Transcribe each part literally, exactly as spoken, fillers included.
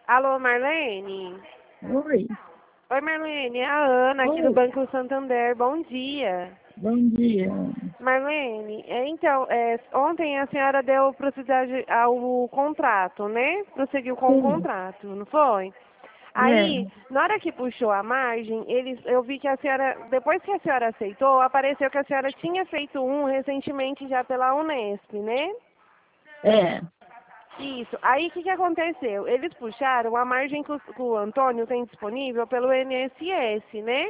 Alô, Marlene? Oi. Oi, Marlene, é a Ana, aqui do Oi. Banco Santander. Bom dia. Bom dia. Marlene, é, então, é, ontem a senhora deu prosseguidade ao contrato, né? Prosseguiu com o Sim. contrato, não foi? É. Aí, na hora que puxou a margem, eles, eu vi que a senhora, depois que a senhora aceitou, apareceu que a senhora tinha feito um recentemente já pela Unesp, né? É. Isso. Aí, o que, que aconteceu? Eles puxaram a margem que o, que o Antônio tem disponível pelo I N S S, né?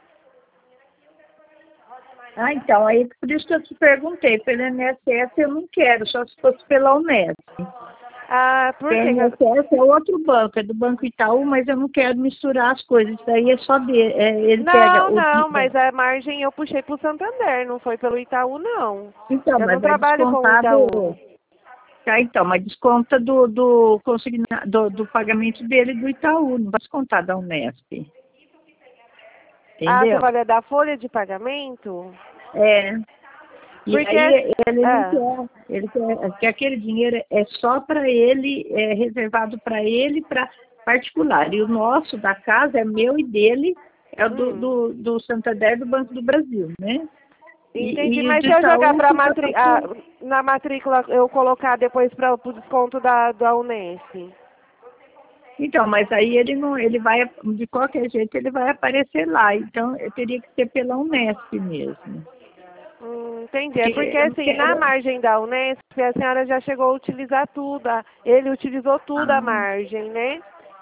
Ah, então, aí por isso que eu te perguntei, pelo I N S S eu não quero, só se fosse pela Unesp. Ah, por O quê? I N S S é outro banco, é do Banco Itaú, mas eu não quero misturar as coisas, isso aí é só dele, é, ele pega Não, o... não, mas a margem eu puxei pro Santander, não foi pelo Itaú, não. Então, Eu não mas vai trabalho com o descontar Itaú. do... Tá, então, mas desconta do, do, consigna, do, do pagamento dele do Itaú, não vai descontar da Unesp. Ah, você Entendeu? vai dar folha de pagamento? É. E Porque... aí ele não Ah, quer, ele quer que aquele dinheiro é só para ele, é reservado para ele, para particular. E o nosso da casa é meu e dele, é o do, hum, do, do Santander do Banco do Brasil, né? entendi. E, e o Mas do se eu jogar Itaú pra fica matri... para ah, na matrícula, eu colocar depois para o desconto da, da Unesp? Então, mas aí ele não, ele vai, de qualquer jeito, ele vai aparecer lá. Então, eu teria que ser pela Unesp mesmo. Hum, entendi. É Porque porque, eu não assim, na quero. margem da Unesp, a senhora já chegou a utilizar tudo. a- Ele utilizou tudo a Ah, margem, né?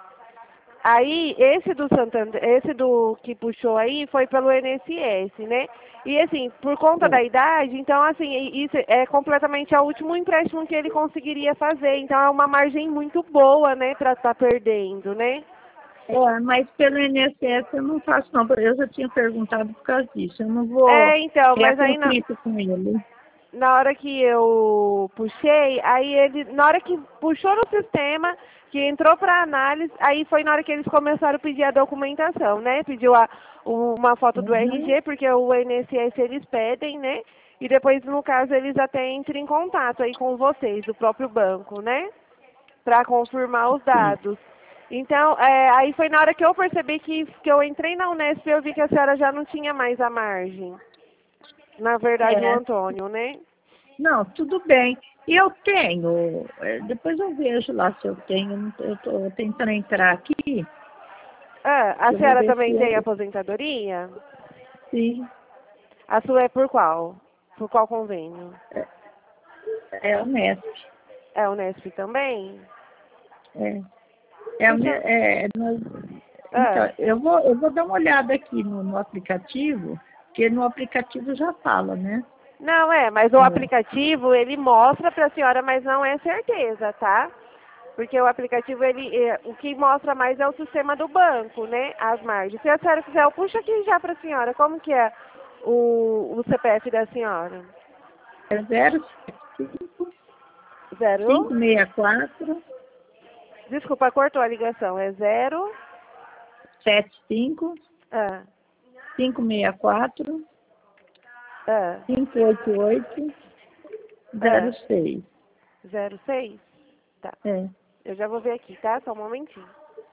Aí, esse do Santander, esse do que puxou aí foi pelo I N S S, né? E assim, por conta da é. idade, então assim, isso é completamente o último empréstimo que ele conseguiria fazer. Então é uma margem muito boa, né, para estar perdendo, né? É, mas pelo I N S S eu não faço não, eu já tinha perguntado por causa disso, eu não vou É, então, criar mas aí na, conflito com ele. na hora que eu puxei, aí ele, na hora que puxou no sistema, que entrou para análise, aí foi na hora que eles começaram a pedir a documentação, né? Pediu a, uma foto do Uhum. R G, porque o I N S S eles pedem, né? E depois, no caso, eles até entram em contato aí com vocês, do próprio banco, né? Para confirmar os Sim. dados. Então, é, aí foi na hora que eu percebi que, que eu entrei na Unesp e eu vi que a senhora já não tinha mais a margem. Na verdade, o É, Antônio, né? não, tudo bem. E eu tenho, é, depois eu vejo lá se eu tenho, eu estou tentando entrar aqui, Ah, a eu vou senhora ver se também tem eu, aposentadoria? se A sua é por qual? Por qual convênio? é, é honesto. É Unesp também? É, é, hone- Deixa eu... é, nós- então, Ah, eu vou, eu vou dar uma olhada aqui no, no aplicativo, porque no aplicativo já fala, né? não, é, mas o É. aplicativo, ele mostra para a senhora, mas não é certeza, tá? Porque o aplicativo, ele, é, o que mostra mais é o sistema do banco, né? As margens. Se a senhora quiser, eu puxo aqui já para a senhora. Como que é o, o C P F da senhora? É zero cinco Zero? cinco seis quatro Desculpa, cortou a ligação. É zero? sete cinco Ah, cinco seis quatro ah, cinco oito oito zero ah. seis. Zero seis? Tá. É. Eu já vou ver aqui, tá? Só um momentinho.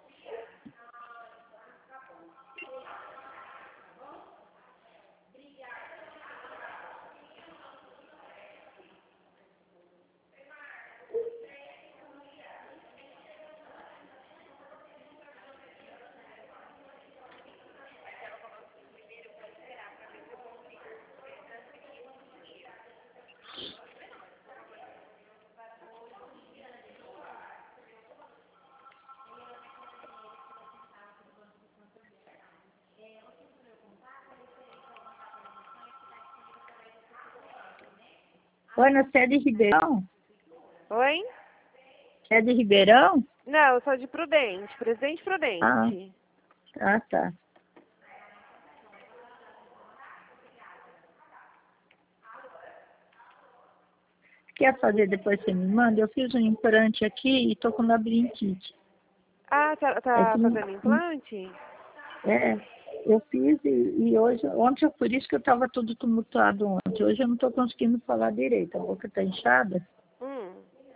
Ana, você é de Ribeirão? Oi? Você é de Ribeirão? Não, eu sou de Prudente, Presidente Ah, Prudente. ah, tá. Quer fazer depois você me manda? Eu fiz um implante aqui e tô com labirintite. Ah, tá, É tá que não- fazendo implante? é, eu fiz e, e hoje, ontem, por isso que eu estava tudo tumultuado ontem. Hoje eu não estou conseguindo falar direito, a boca está inchada. Hum.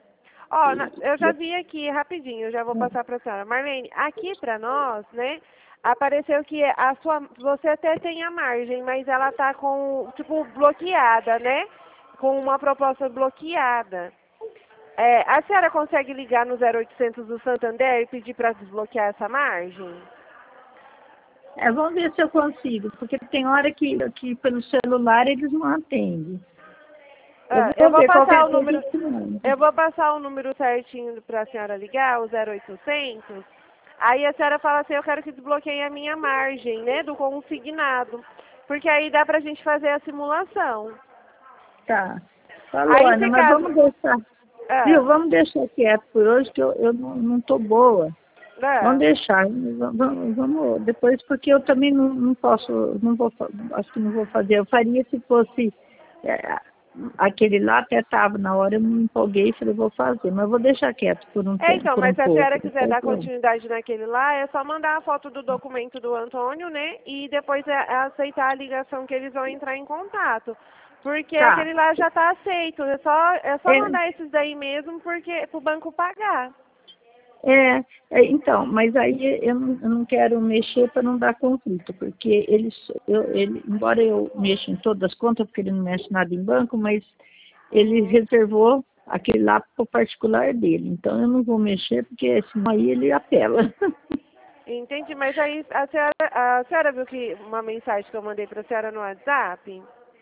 Ó, na- eu já vi aqui, rapidinho, eu já vou passar para a senhora. Marlene, aqui para nós, né, apareceu que a sua, você até tem a margem, mas ela tá com, tipo, bloqueada, né? Com uma proposta bloqueada. É, a senhora consegue ligar no zero oitocentos do Santander e pedir para desbloquear essa margem? É, vamos ver se eu consigo, porque tem hora que, que pelo celular eles não atendem. Eu Ah, eu vou vou ver passar qualquer o coisa número, eu te mando. eu vou passar o número certinho para a senhora ligar, o zero oitocentos. Aí a senhora fala assim, eu quero que desbloqueie a minha margem, né, do consignado. Porque aí dá pra gente fazer a simulação. Tá. Falou, Aí Ana, se mas caso... vamos deixar. Ah, Viu, vamos deixar quieto por hoje, que eu, eu não, não tô boa. Vamos ah, deixar, vamos, vamos depois, porque eu também não, não posso, não vou, fa- acho que não vou fazer. Eu faria se fosse é, aquele lá, até estava na hora, eu me empolguei e falei, vou fazer, mas eu vou deixar quieto por um é, tempo, então, por um mas se a senhora pouco. quiser dar Depois, continuidade naquele lá, é só mandar a foto do documento do Antônio, né? E depois é, é aceitar a ligação que eles vão entrar em contato. Porque tá. aquele lá já está aceito. É só, é só É, mandar esses daí mesmo porque para o banco pagar. É, é, então, mas aí eu não, eu não quero mexer para não dar conflito, porque eles, eu, ele, embora eu mexa em todas as contas, porque ele não mexe nada em banco, mas ele Uhum. reservou aquele lá para o particular dele. Então eu não vou mexer, porque senão aí ele apela. Entendi, mas aí a senhora, a senhora viu que uma mensagem que eu mandei para a senhora no WhatsApp?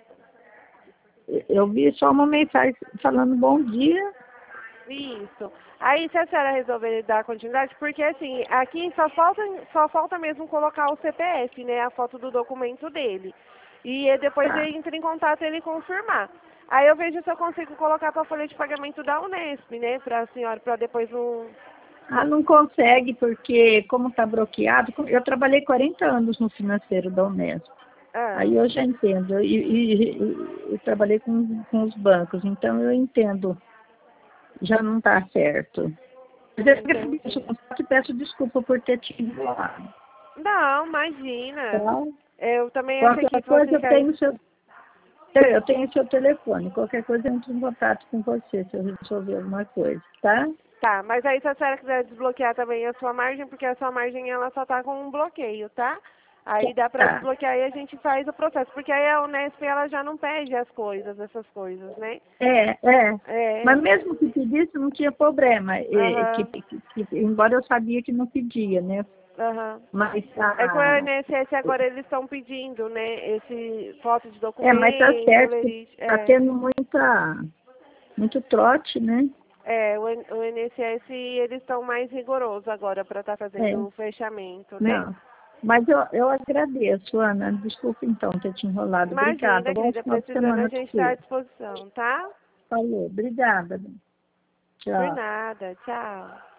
Eu vi só uma mensagem falando bom dia. Isso. Aí se a senhora resolver dar continuidade, porque assim, aqui só falta, só falta mesmo colocar o C P F, né? A foto do documento dele. E eh, depois Tá. ele entra em contato e ele confirmar. Aí eu vejo se eu consigo colocar para a folha de pagamento da Unesp, né? Para a senhora, para depois não. Ah, não consegue, porque como está bloqueado, eu trabalhei quarenta anos no financeiro da Unesp. Ah, Aí eu já entendo, e, e- e- eu trabalhei com, com os bancos, então eu entendo, já não está certo. Mas eu entendi. agradeço, eu te peço desculpa por ter te enrolado. Não, imagina. Tá? Eu também achei que Qualquer fosse coisa eu ficar. tenho seu, eu tenho seu telefone, qualquer coisa eu entro em contato com você se eu resolver alguma coisa, tá? Tá, mas aí se a senhora quiser desbloquear também a sua margem, porque a sua margem ela só tá com um bloqueio, tá? Aí dá pra Tá. desbloquear e a gente faz o processo, porque aí a Unesp ela já não pede as coisas, essas coisas, né? É, é. É, Mas mesmo que pedisse, não tinha problema. É, que, aham, que, que- embora eu sabia que não pedia, né? aham. Mas É que o a, I N S S agora eles estão pedindo, né, esse foto de é, mas tá documento, certo que lerite, tá é. tendo muita, muito trote, né? É, o I- o I N S S eles estão mais rigorosos agora para estar É, fazendo o fechamento, né? não. Mas eu, eu agradeço, Ana. Desculpa então ter te enrolado. Obrigada. Imagina, Bom querida, final de precisando a semana gente para está à você. disposição, tá? Falou. Obrigada. Por Tchau. nada, tchau.